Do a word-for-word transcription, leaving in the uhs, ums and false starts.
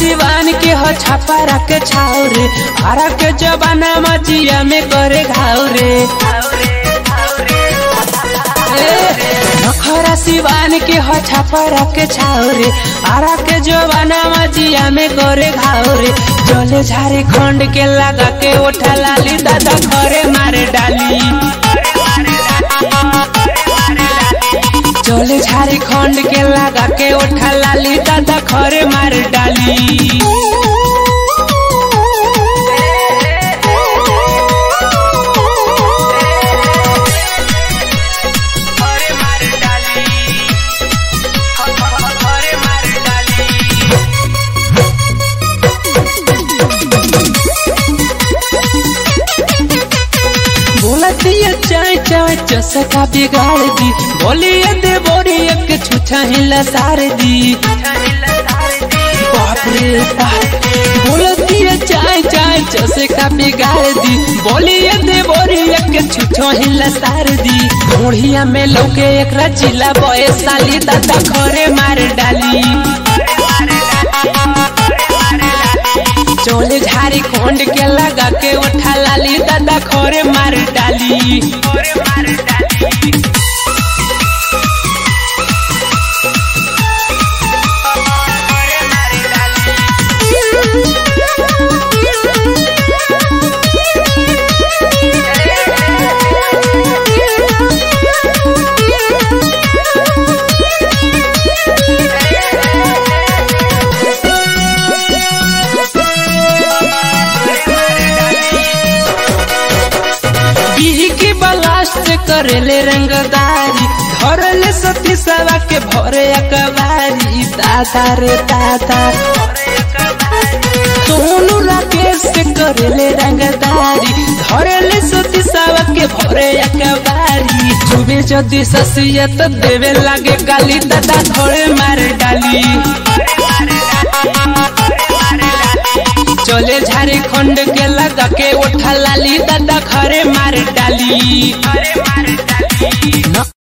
सिवान के हो छापा के छाव रे, हरा के जबाना मजिया में करे घाव रे। नखरा सिवान के हो छापा के छाव रे, हरा के जबाना मजिया में करे घाव रे। चले झारखंड के लगा के उठा लाली दादा खरे मारे डाली। चले झारखंड के लगा के उठा लाली दादा खरे मार डाली। बोलतिया चाय चाय चसका बिगाड़ दी, बोलिए दे बोरी एक छुछा हिला सार दी। बाप रे बाप, बोलतिया चाय चाय चसका बिगाड़ दी, बोलिए दे बोरी एक छुछा हिला सार दी। मोढ़िया में लौके एक रचिला बॉय साली दादा खरे मार डाली। चोले झारखंड के लगा के उठा लाली दादा खरे मार डाली। करेले रंगदारी, धरले सती सवा के भरे अकबारी। दादा रे दादा, सोनू राकेश से करेले रंगदारी, धरले सती सवा के भरे अकबारी। चुबे जदी ससियत देवे लागे गाली दादा खड़े मार डाली। चले झारखंड के लगा के उठा लाली दादा खरे मार डाली।